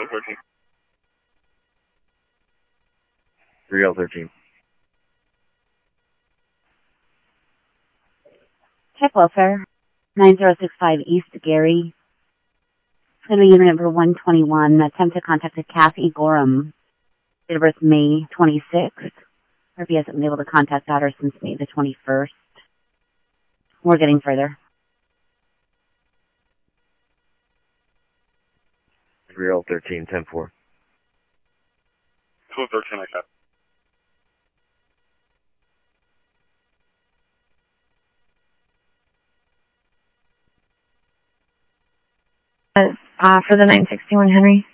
3L13. Check welfare. 9065 East Gary. Clearly unit number 121. Attempt to contact a Kathy Gorham. Date of birth May 26th. Or if he hasn't been able to contact her since May the 21st. We're getting further. 3L13, 10-4. 213, I got. For the 961 Henry.